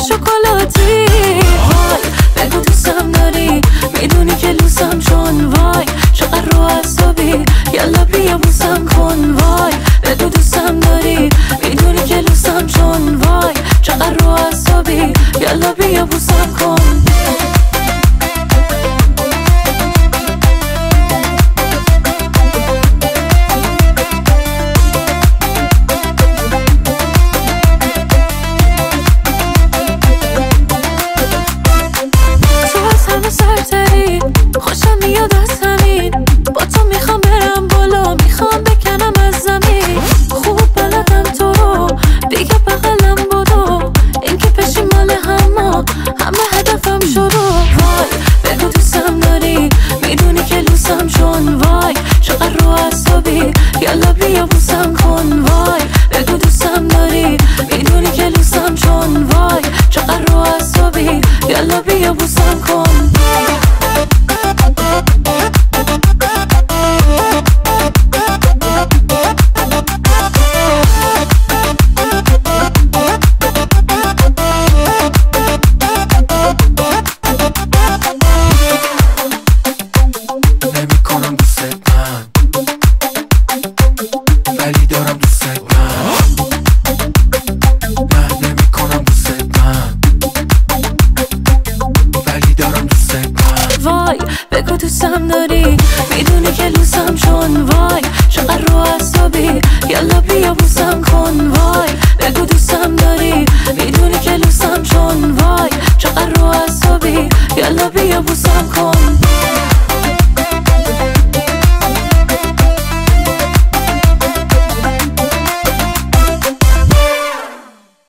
شکلاتی. وای بگو دوستم داری، میدونی که لوسم چون وای چقدر رو اعصابی، یالا بیا بوسم کن. وای بگو دوستم داری، میدونی که لوسم چون وای چقدر رو اعصابی، یالا بیا بوسم کن. سرتری خوشم میاد از همین، با تو میخوام برم بالا، میخوام بکنم از زمین. خوب بلدم تو رو دیگه بغلم بدو، این که پیشی مال همه هدفم شدو. وای بگو دوستم داری، میدونی که لوسم چون وای چقدر رو اعصابی، یالا بیا بوسم کن. وای بگو دوستم داری، میدونی که لوسم چون وای چقدر رو اعصابی، یالا بیا بوسم کن. نمیکنم دوست من ولی دارم دوست من، نه نمیکنم دوست من ولی دارم دوست من. وای بگو دوستم داری،